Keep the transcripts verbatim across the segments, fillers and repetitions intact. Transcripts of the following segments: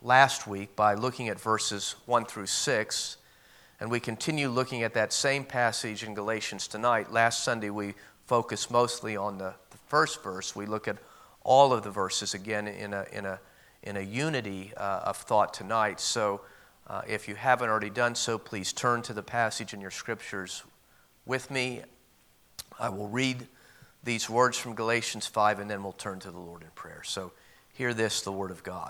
last week by looking at verses one through six, and we continue looking at that same passage in Galatians tonight. Last Sunday we focused mostly on the, the first verse. We look at all of the verses again in a in a in a unity uh, of thought tonight. So uh, if you haven't already done so, please turn to the passage in your scriptures with me. I will read these words from Galatians five, and then we'll turn to the Lord in prayer. So hear this, the word of God.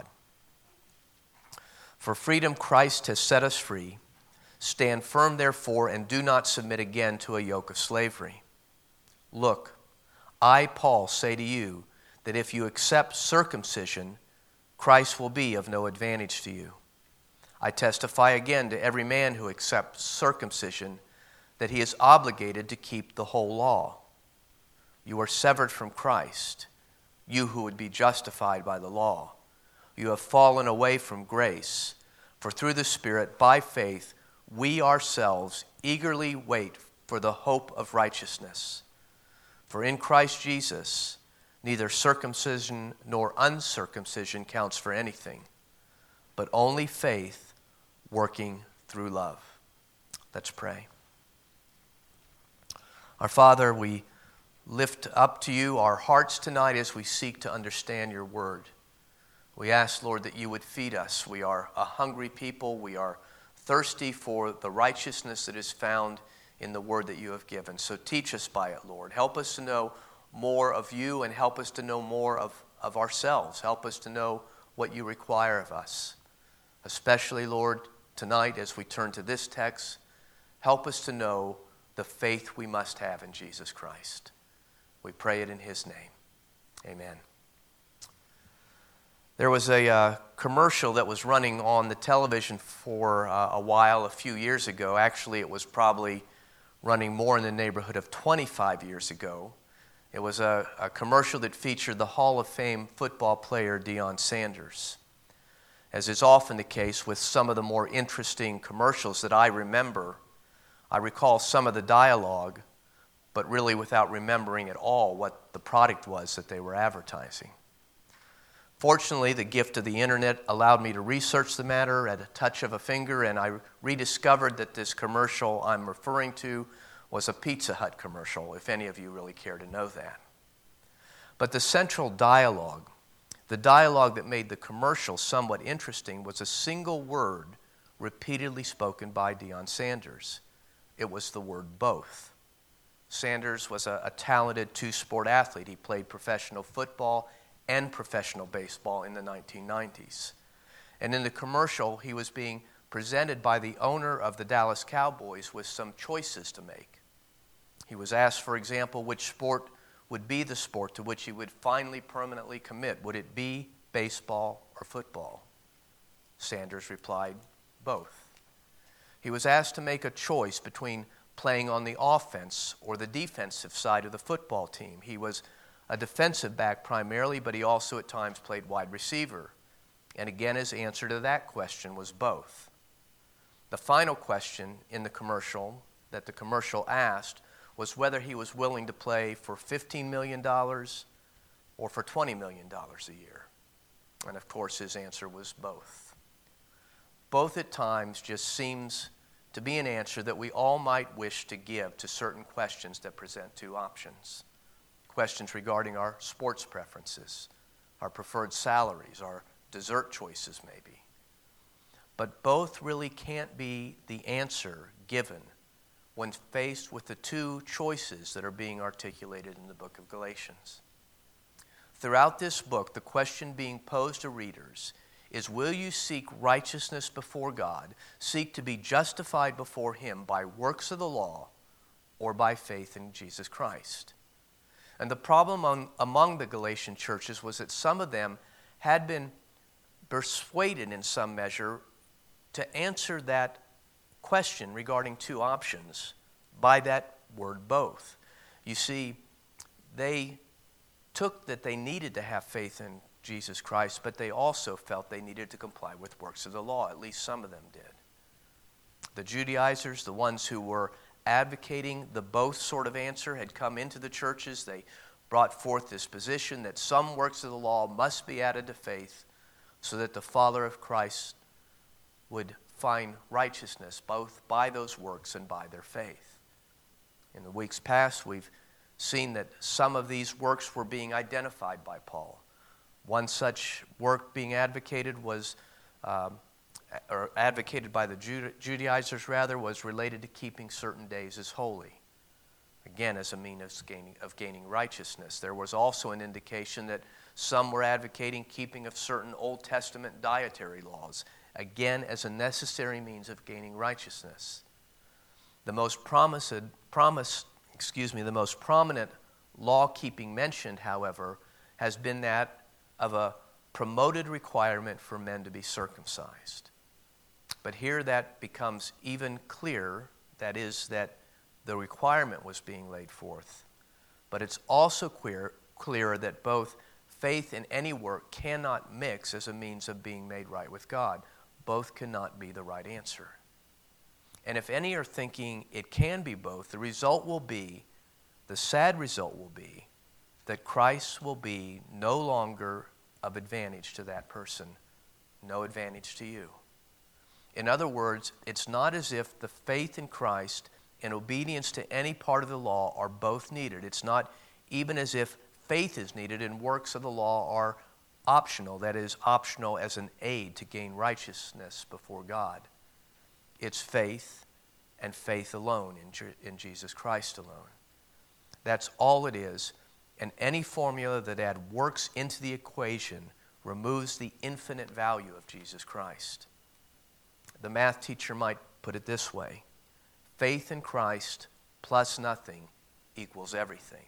For freedom Christ has set us free. Stand firm, therefore, and do not submit again to a yoke of slavery. Look, I, Paul, say to you that if you accept circumcision, Christ will be of no advantage to you. I testify again to every man who accepts circumcision that he is obligated to keep the whole law. You are severed from Christ, you who would be justified by the law. You have fallen away from grace, for through the Spirit, by faith, we ourselves eagerly wait for the hope of righteousness. For in Christ Jesus, neither circumcision nor uncircumcision counts for anything, but only faith working through love. Let's pray. Our Father, we lift up to you our hearts tonight as we seek to understand your word. We ask, Lord, that you would feed us. We are a hungry people. We are thirsty for the righteousness that is found in the word that you have given. So teach us by it, Lord. Help us to know more of you and help us to know more of, of ourselves. Help us to know what you require of us. Especially, Lord, tonight as we turn to this text, help us to know the faith we must have in Jesus Christ. We pray it in his name. Amen. There was a uh, commercial that was running on the television for uh, a while, a few years ago. Actually, it was probably running more in the neighborhood of twenty-five years ago. It was a, a commercial that featured the Hall of Fame football player Deion Sanders. As is often the case with some of the more interesting commercials that I remember, I recall some of the dialogue, but really without remembering at all what the product was that they were advertising. Fortunately, the gift of the internet allowed me to research the matter at a touch of a finger, and I rediscovered that this commercial I'm referring to was a Pizza Hut commercial, if any of you really care to know that. But the central dialogue, the dialogue that made the commercial somewhat interesting, was a single word repeatedly spoken by Deion Sanders. It was the word both. Sanders was a, a talented two-sport athlete. He played professional football and professional baseball in the nineteen nineties. And in the commercial, he was being presented by the owner of the Dallas Cowboys with some choices to make. He was asked, for example, which sport would be the sport to which he would finally permanently commit. Would it be baseball or football? Sanders replied, both. He was asked to make a choice between playing on the offense or the defensive side of the football team. He was a defensive back primarily, but he also at times played wide receiver. And again, his answer to that question was both. The final question in the commercial that the commercial asked was whether he was willing to play for fifteen million dollars or for twenty million dollars a year. And of course, his answer was both. Both at times just seems to be an answer that we all might wish to give to certain questions that present two options. Questions regarding our sports preferences, our preferred salaries, our dessert choices maybe. But both really can't be the answer given when faced with the two choices that are being articulated in the book of Galatians. Throughout this book, the question being posed to readers is, will you seek righteousness before God, seek to be justified before him by works of the law or by faith in Jesus Christ? And the problem among, among the Galatian churches was that some of them had been persuaded in some measure to answer that question regarding two options by that word both. You see, they took that they needed to have faith in Jesus Christ, but they also felt they needed to comply with works of the law. At least some of them did. The Judaizers, the ones who were advocating the both sort of answer, had come into the churches. They brought forth this position that some works of the law must be added to faith, so that the follower of Christ would find righteousness both by those works and by their faith. In the weeks past, we've seen that some of these works were being identified by Paul. One such work being advocated was, um, or advocated by the Judaizers rather, was related to keeping certain days as holy. Again, as a means of gaining, of gaining righteousness. There was also an indication that some were advocating keeping of certain Old Testament dietary laws, again as a necessary means of gaining righteousness. The most promised, promise, excuse me, the most prominent law-keeping mentioned, however, has been that of a promoted requirement for men to be circumcised. But here that becomes even clearer, that is, that the requirement was being laid forth. But it's also clear, clearer that both faith and any work cannot mix as a means of being made right with God. Both cannot be the right answer. And if any are thinking it can be both, the result will be, the sad result will be, that Christ will be no longer of advantage to that person, no advantage to you. In other words, it's not as if the faith in Christ and obedience to any part of the law are both needed. It's not even as if faith is needed and works of the law are optional, that is, optional as an aid to gain righteousness before God. It's faith and faith alone in, Je- in Jesus Christ alone. That's all it is, and any formula that adds works into the equation removes the infinite value of Jesus Christ. The math teacher might put it this way: faith in Christ plus nothing equals everything.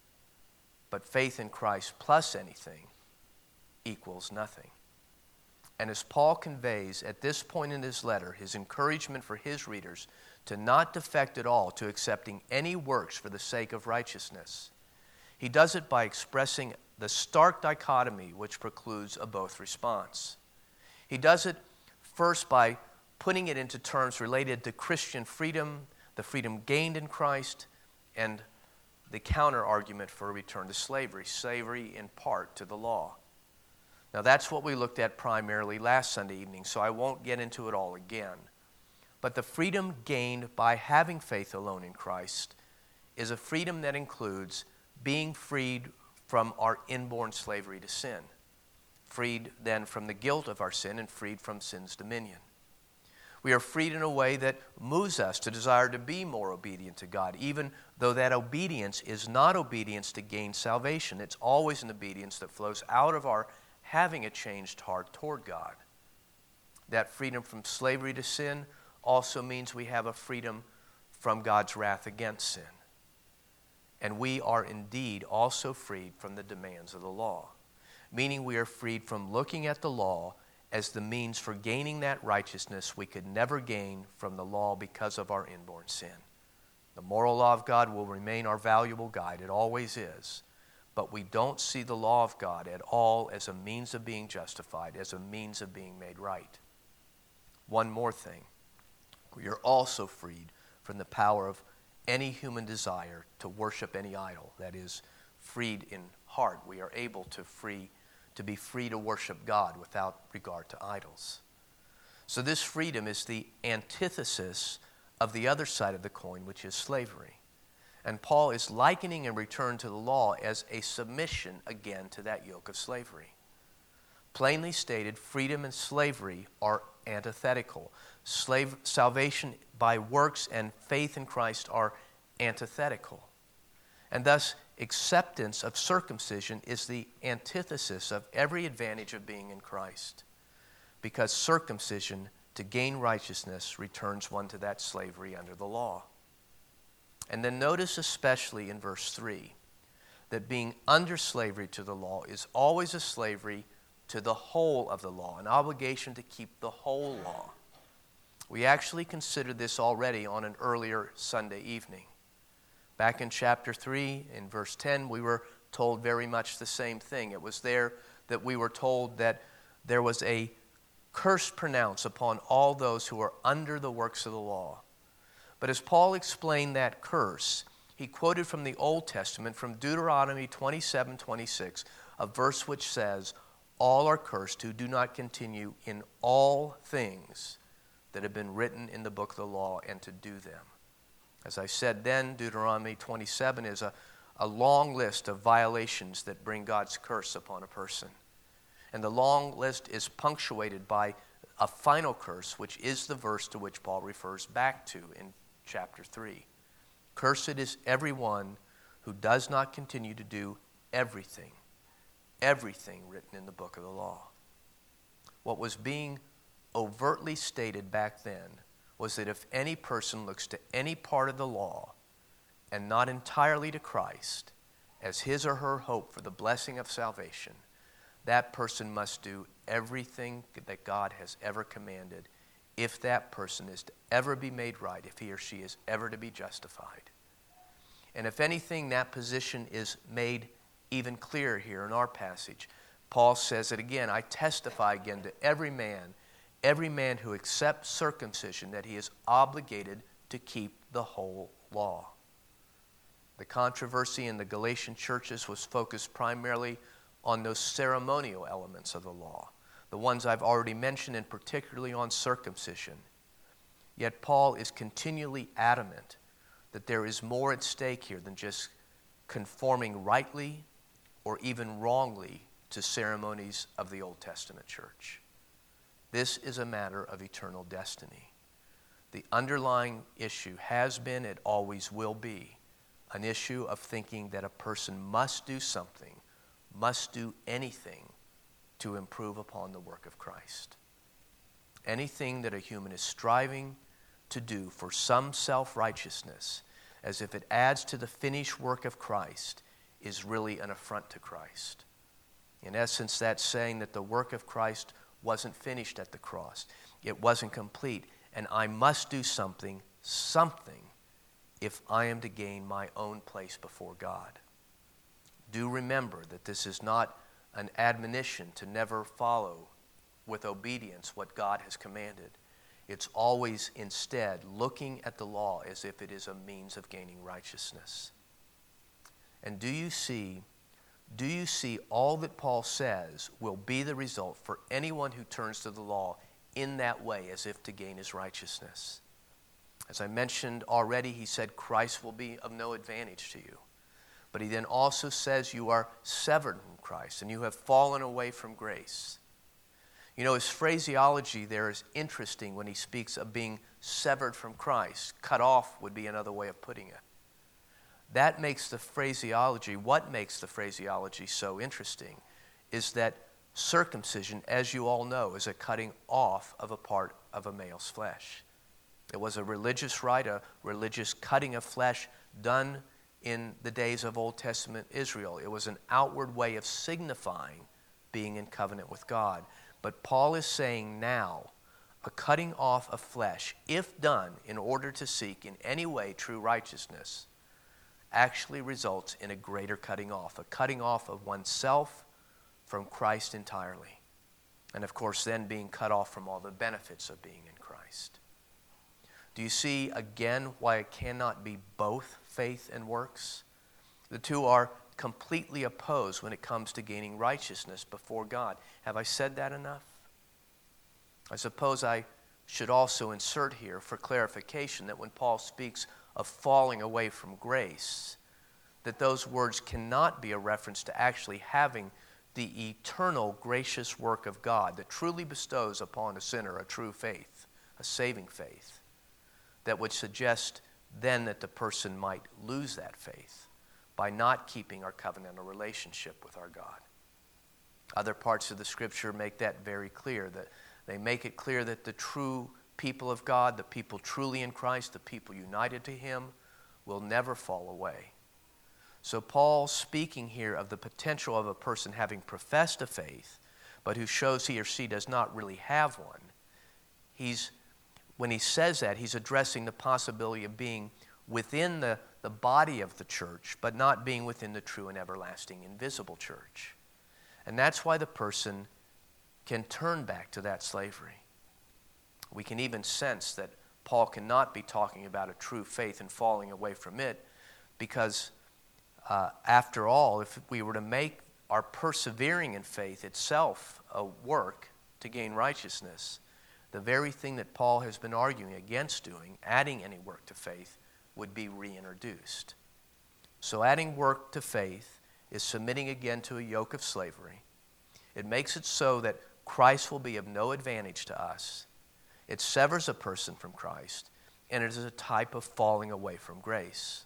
But faith in Christ plus anything equals nothing. And as Paul conveys at this point in his letter, his encouragement for his readers to not defect at all to accepting any works for the sake of righteousness, he does it by expressing the stark dichotomy which precludes a both response. He does it first by putting it into terms related to Christian freedom, the freedom gained in Christ, and the counter-argument for a return to slavery, slavery in part to the law. Now that's what we looked at primarily last Sunday evening, so I won't get into it all again. But the freedom gained by having faith alone in Christ is a freedom that includes being freed from our inborn slavery to sin, freed then from the guilt of our sin and freed from sin's dominion. We are freed in a way that moves us to desire to be more obedient to God, even though that obedience is not obedience to gain salvation. It's always an obedience that flows out of our having a changed heart toward God. That freedom from slavery to sin also means we have a freedom from God's wrath against sin. And we are indeed also freed from the demands of the law, meaning we are freed from looking at the law as the means for gaining that righteousness we could never gain from the law because of our inborn sin. The moral law of God will remain our valuable guide. It always is. But we don't see the law of God at all as a means of being justified, as a means of being made right. One more thing. We are also freed from the power of any human desire to worship any idol. That is, freed in heart. We are able to free to be free to worship God without regard to idols. So this freedom is the antithesis of the other side of the coin, which is slavery. And Paul is likening a return to the law as a submission again to that yoke of slavery. Plainly stated, freedom and slavery are antithetical. Slave, salvation by works and faith in Christ are antithetical. And thus, acceptance of circumcision is the antithesis of every advantage of being in Christ, because circumcision to gain righteousness returns one to that slavery under the law. And then notice especially in verse three that being under slavery to the law is always a slavery to the whole of the law, an obligation to keep the whole law. We actually considered this already on an earlier Sunday evening. Back in chapter three, in verse ten, we were told very much the same thing. It was there that we were told that there was a curse pronounced upon all those who are under the works of the law. But as Paul explained that curse, he quoted from the Old Testament, from Deuteronomy twenty-seven twenty-six, a verse which says, all are cursed who do not continue in all things that have been written in the book of the law and to do them. As I said then, Deuteronomy twenty-seven is a, a long list of violations that bring God's curse upon a person. And the long list is punctuated by a final curse, which is the verse to which Paul refers back to in chapter three. Cursed is everyone who does not continue to do everything, everything written in the book of the law. What was being overtly stated back then was that if any person looks to any part of the law and not entirely to Christ as his or her hope for the blessing of salvation, that person must do everything that God has ever commanded if that person is to ever be made right, if he or she is ever to be justified. And if anything, that position is made even clearer here in our passage. Paul says it again, I testify again to every man, every man who accepts circumcision, that he is obligated to keep the whole law. The controversy in the Galatian churches was focused primarily on those ceremonial elements of the law, the ones I've already mentioned, and particularly on circumcision. Yet Paul is continually adamant that there is more at stake here than just conforming rightly or even wrongly to ceremonies of the Old Testament church. This is a matter of eternal destiny. The underlying issue has been, it always will be, an issue of thinking that a person must do something, must do anything to improve upon the work of Christ. Anything that a human is striving to do for some self-righteousness, as if it adds to the finished work of Christ, is really an affront to Christ. In essence, that's saying that the work of Christ wasn't finished at the cross. It wasn't complete, and I must do something, something, if I am to gain my own place before God. Do remember that this is not an admonition to never follow with obedience what God has commanded. It's always instead looking at the law as if it is a means of gaining righteousness. And do you see, do you see all that Paul says will be the result for anyone who turns to the law in that way as if to gain his righteousness? As I mentioned already, he said Christ will be of no advantage to you. But he then also says you are severed from Christ and you have fallen away from grace. You know, his phraseology there is interesting when he speaks of being severed from Christ. Cut off would be another way of putting it. That makes the phraseology, what makes the phraseology so interesting is that circumcision, as you all know, is a cutting off of a part of a male's flesh. It was a religious rite, a religious cutting of flesh done in the days of Old Testament Israel. It was an outward way of signifying being in covenant with God. But Paul is saying now, a cutting off of flesh, if done in order to seek in any way true righteousness, actually results in a greater cutting off, a cutting off of oneself from Christ entirely. And of course, then being cut off from all the benefits of being in Christ. Do you see again why it cannot be both faith and works? The two are completely opposed when it comes to gaining righteousness before God. Have I said that enough? I suppose I should also insert here for clarification that when Paul speaks of falling away from grace, that those words cannot be a reference to actually having the eternal gracious work of God that truly bestows upon a sinner a true faith, a saving faith, that would suggest then that the person might lose that faith by not keeping our covenantal relationship with our God. Other parts of the Scripture make that very clear, that they make it clear that the true people of God, the people truly in Christ, the people united to Him, will never fall away. So Paul, speaking here of the potential of a person having professed a faith, but who shows he or she does not really have one, he's, when he says that, he's addressing the possibility of being within the, the body of the church, but not being within the true and everlasting invisible church. And that's why the person can turn back to that slavery. We can even sense that Paul cannot be talking about a true faith and falling away from it, because uh, after all, if we were to make are persevering in faith itself a work to gain righteousness, the very thing that Paul has been arguing against doing, adding any work to faith, would be reintroduced. So adding work to faith is submitting again to a yoke of slavery. It makes it so that Christ will be of no advantage to us. It severs a person from Christ, and it is a type of falling away from grace.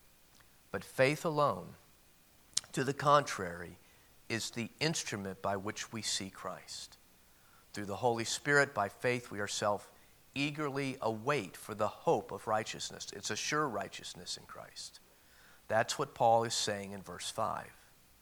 But faith alone, to the contrary, is the instrument by which we see Christ. Through the Holy Spirit, by faith, we ourselves eagerly await for the hope of righteousness. It's a sure righteousness in Christ. That's what Paul is saying in verse five.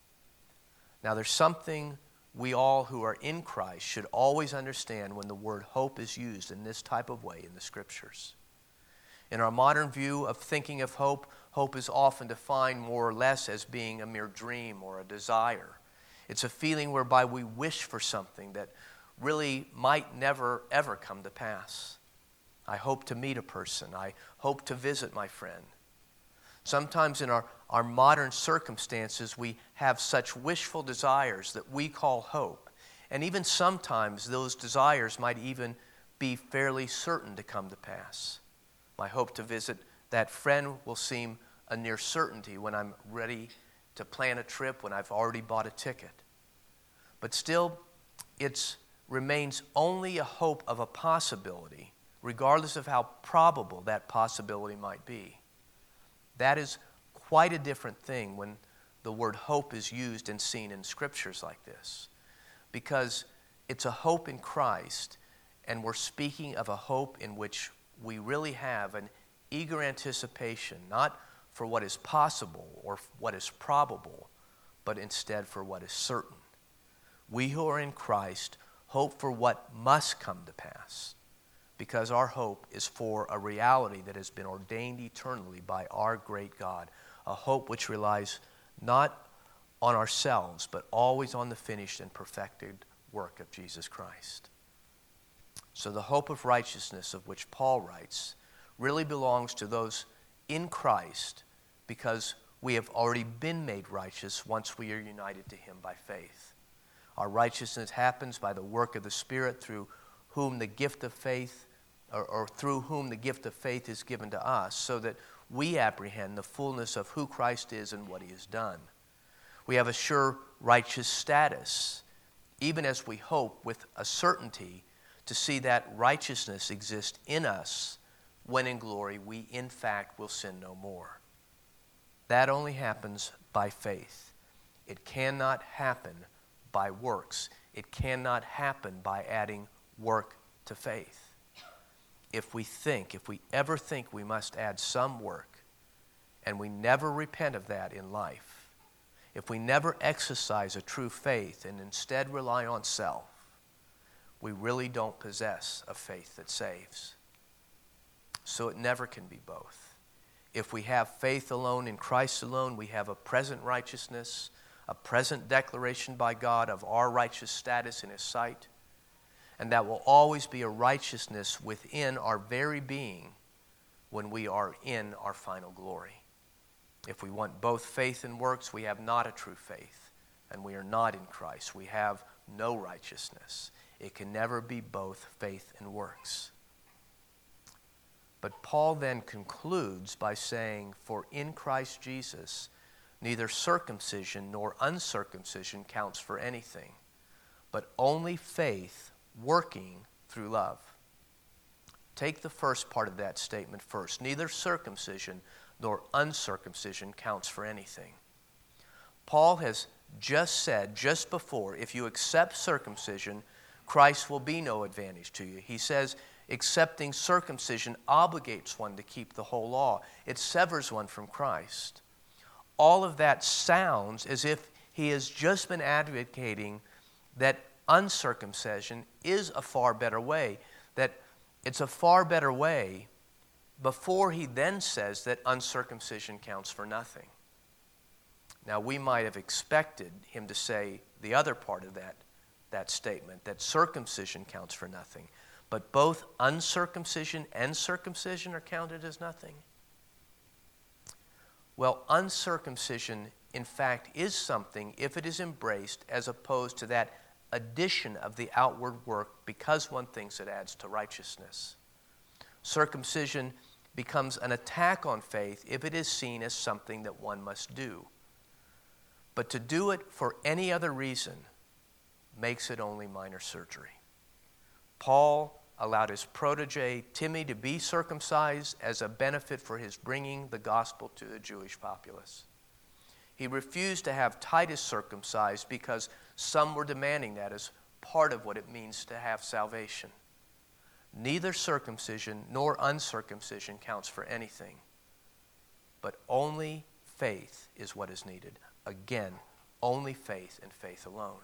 Now, there's something we all who are in Christ should always understand when the word hope is used in this type of way in the Scriptures. In our modern view of thinking of hope, hope is often defined more or less as being a mere dream or a desire. It's a feeling whereby we wish for something that really might never, ever come to pass. I hope to meet a person. I hope to visit my friend. Sometimes in our, our modern circumstances, we have such wishful desires that we call hope. And even sometimes those desires might even be fairly certain to come to pass. My hope to visit that friend will seem a near certainty when I'm ready to plan a trip, when I've already bought a ticket. But still, it remains only a hope of a possibility, regardless of how probable that possibility might be. That is quite a different thing when the word hope is used and seen in Scriptures like this, because it's a hope in Christ, and we're speaking of a hope in which we really have an eager anticipation, not for what is possible or what is probable, but instead for what is certain. We who are in Christ hope for what must come to pass, because our hope is for a reality that has been ordained eternally by our great God, a hope which relies not on ourselves, but always on the finished and perfected work of Jesus Christ. So the hope of righteousness of which Paul writes really belongs to those in Christ, because we have already been made righteous once we are united to Him by faith. Our righteousness happens by the work of the Spirit, through whom the gift of faith, or, or through whom the gift of faith is given to us, so that we apprehend the fullness of who Christ is and what He has done. We have a sure righteous status, even as we hope with a certainty to see that righteousness exist in us when in glory we in fact will sin no more. That only happens by faith. It cannot happen by works. It cannot happen by adding work to faith. If we think, if we ever think we must add some work, and we never repent of that in life, if we never exercise a true faith and instead rely on self, we really don't possess a faith that saves. So it never can be both. If we have faith alone in Christ alone, we have a present righteousness, a present declaration by God of our righteous status in His sight, and that will always be a righteousness within our very being when we are in our final glory. If we want both faith and works, we have not a true faith, and we are not in Christ. We have no righteousness. It can never be both faith and works. But Paul then concludes by saying, "For in Christ Jesus, neither circumcision nor uncircumcision counts for anything, but only faith working through love." Take the first part of that statement first. Neither circumcision nor uncircumcision counts for anything. Paul has just said, just before, if you accept circumcision, Christ will be no advantage to you. He says accepting circumcision obligates one to keep the whole law. It severs one from Christ. All of that sounds as if he has just been advocating that uncircumcision is a far better way, that it's a far better way, before he then says that uncircumcision counts for nothing. Now, we might have expected him to say the other part of that, that statement, that circumcision counts for nothing. But both uncircumcision and circumcision are counted as nothing. Well, uncircumcision in fact, is something if it is embraced as opposed to that addition of the outward work because one thinks it adds to righteousness. Circumcision becomes an attack on faith if it is seen as something that one must do. But to do it for any other reason makes it only minor surgery. Paul allowed his protege, Timothy, to be circumcised as a benefit for his bringing the gospel to the Jewish populace. He refused to have Titus circumcised because some were demanding that as part of what it means to have salvation. Neither circumcision nor uncircumcision counts for anything, but only faith is what is needed. Again, only faith and faith alone.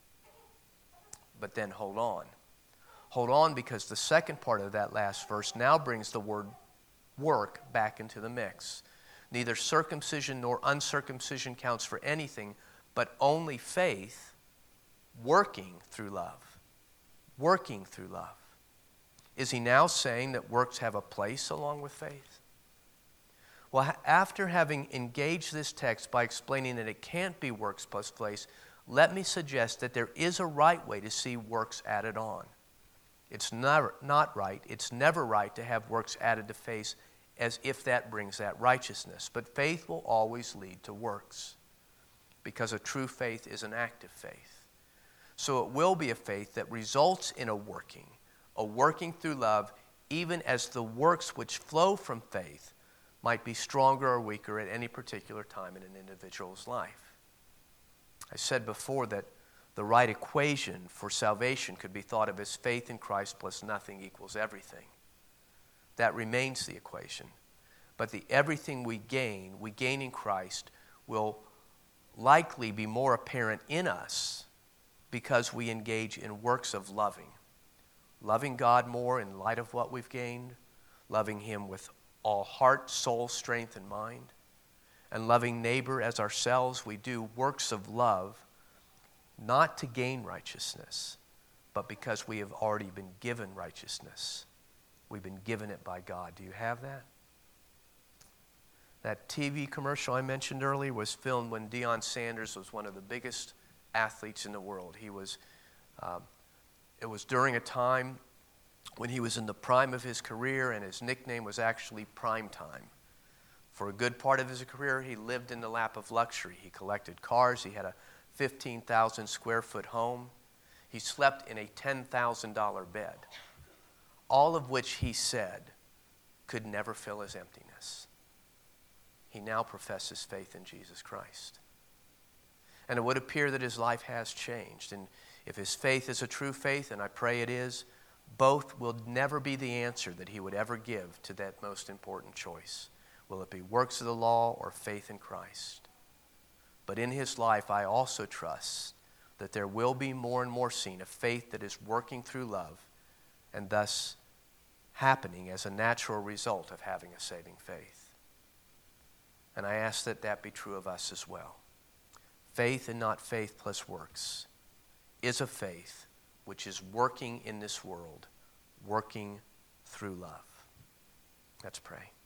But then hold on. Hold on, because the second part of that last verse now brings the word work back into the mix. Neither circumcision nor uncircumcision counts for anything, but only faith working through love. Working through love. Is he now saying that works have a place along with faith? Well, after having engaged this text by explaining that it can't be works plus faith, let me suggest that there is a right way to see works added on. It's never, not right, it's never right to have works added to faith as if that brings that righteousness. But faith will always lead to works, because a true faith is an active faith. So it will be a faith that results in a working, a working through love, even as the works which flow from faith might be stronger or weaker at any particular time in an individual's life. I said before that the right equation for salvation could be thought of as faith in Christ plus nothing equals everything. That remains the equation. But the everything we gain, we gain in Christ, will likely be more apparent in us because we engage in works of loving. Loving God more in light of what we've gained, loving Him with all heart, soul, strength, and mind, and loving neighbor as ourselves. We do works of love not to gain righteousness, but because we have already been given righteousness. We've been given it by God. Do you have that? That T V commercial I mentioned earlier was filmed when Deion Sanders was one of the biggest athletes in the world. He was, uh, it was during a time when he was in the prime of his career, and his nickname was actually Prime Time. For a good part of his career, he lived in the lap of luxury. He collected cars. He had a fifteen thousand square foot home. He slept in a ten thousand dollars bed, all of which he said could never fill his emptiness. He now professes faith in Jesus Christ. And it would appear that his life has changed. And if his faith is a true faith, and I pray it is, both will never be the answer that he would ever give to that most important choice. Will it be works of the law or faith in Christ? But in his life, I also trust that there will be more and more seen a faith that is working through love, and thus happening as a natural result of having a saving faith. And I ask that that be true of us as well. Faith and not faith plus works is a faith which is working in this world, working through love. Let's pray.